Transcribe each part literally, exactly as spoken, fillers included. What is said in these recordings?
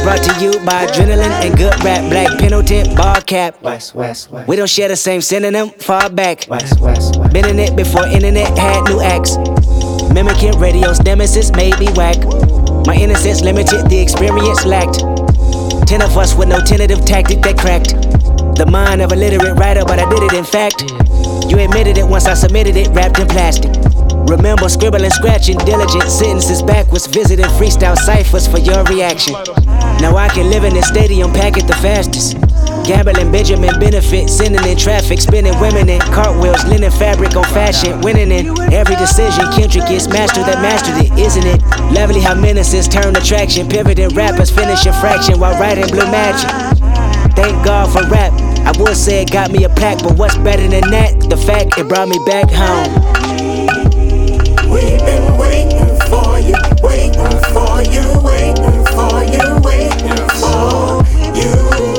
brought to you by adrenaline and good rap. Black Pendleton, ball cap. West, west, west. We don't share the same synonym, far back. West, west, west. Been in it before internet had new acts. Mimicking radio's nemesis made me whack. My innocence limited, the experience lacked. Ten of us with no tentative tactic that cracked the mind of a literate writer, but I did it in fact. You admitted it once I submitted it, wrapped in plastic. Remember scribbling, scratching, diligent sentences backwards, visiting freestyle ciphers for your reaction. Now I can live in this stadium, pack it the fastest. Gambling, Benjamin benefit, sending in traffic, spinning women in cartwheels, linen fabric on fashion, winning in every decision. Kendrick is master that mastered it, isn't it? Lovely how menaces turn attraction, pivoting rappers finishing fraction while writing blue magic. Thank God for rap. I would say it got me a plaque, but what's better than that? The fact it brought me back home. We've been waiting for you, waiting for you, waiting for you, waiting for you.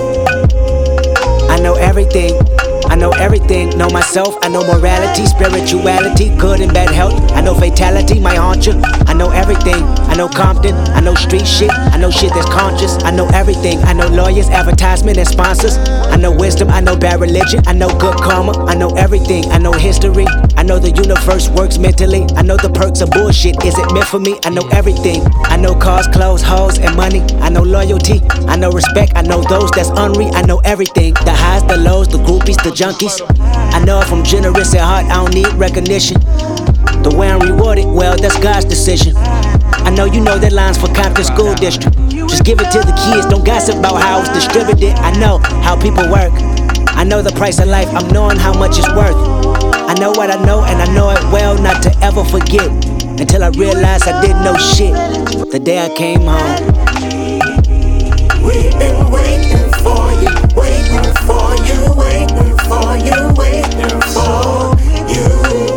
I know everything, I know everything. Know myself, I know morality, spirituality, good and bad health. I know fatality, my hauncher. I know everything, I know Compton, I know street shit, I know shit that's conscious. I know everything, I know lawyers, advertisement and sponsors. I know wisdom, I know bad religion, I know good karma. I know everything, I know history. I know the universe works mentally. I know the perks of bullshit, is it meant for me? I know everything, I know cars, clothes, hoes and money. I know loyalty, I know respect, I know those that's unreal. I know everything, the highs, the lows, the groupies, the junkies. I know if I'm generous at heart, I don't need recognition. The way I'm rewarded, well, that's God's decision. I know you know that line's for Compton School District. Just give it to the kids, don't gossip about how it's distributed. I know how people work. I know the price of life, I'm knowing how much it's worth. I know what I know, and I know it well not to ever forget. Until I realized I didn't know shit the day I came home. We've been waiting for you, waiting for you, waiting for you, waiting for you.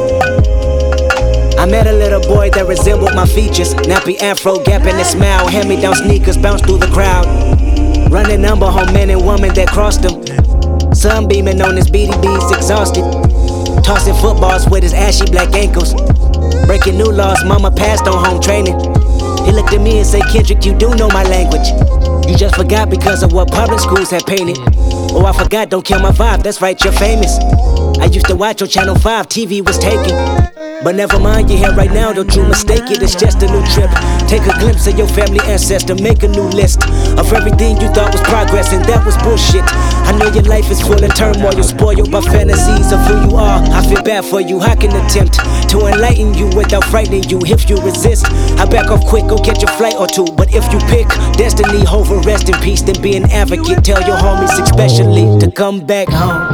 I met a little boy that resembled my features. Nappy afro, gap in his smile. Hand-me-down sneakers bounce through the crowd. Running number on men and women that crossed him. Sunbeaming on his B D Bs, exhausted. Tossing footballs with his ashy black ankles. Breaking new laws, mama passed on home training. He looked at me and said, Kendrick, you do know my language. You just forgot because of what public schools had painted. Oh, I forgot, don't kill my vibe, that's right, you're famous. I used to watch on Channel five, T V was taken. But never mind, you're here right now, don't you mistake it, it's just a new trip. Take a glimpse of your family ancestor, make a new list of everything you thought was progress, and that was bullshit. I know your life is full of turmoil, you're spoiled by fantasies of who you are. I feel bad for you, I can attempt to enlighten you without frightening you. If you resist, I back off quick, go catch a flight or two. But if you pick destiny over rest in peace, then be an advocate. Tell your homies especially to come back home.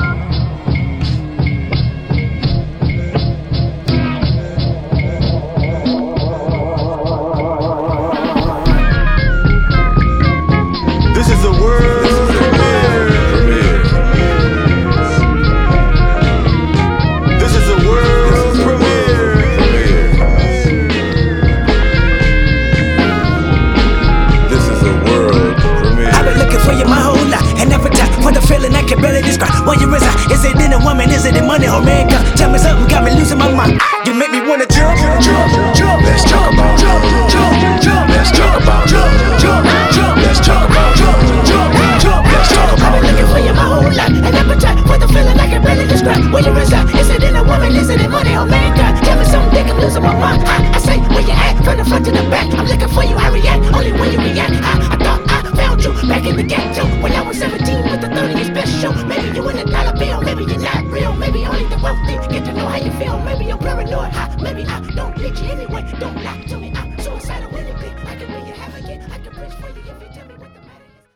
Is it in money or man? Tell me something, got me losing my mind. You make me wanna jump, jump, jump. Let's talk about jump, jump, jump. Let's talk about jump, jump, jump. Let's talk about jump, jump, jump. Let's talk about. I've been looking for you my whole life, an appetite for the feeling I can barely describe. Where you reside? Is it in a woman? Is it in money or man? Tell me something, think I'm losing my mind. I, I say where you at, from the front to the back. I'm looking for you, I react only when you react. I, I thought I found you back in the ghetto when I was seventeen with the thirtieth best show. Maybe you in a dollar bill, maybe you're not real. Maybe only the wealthy get to know how you feel. Maybe you're paranoid, maybe I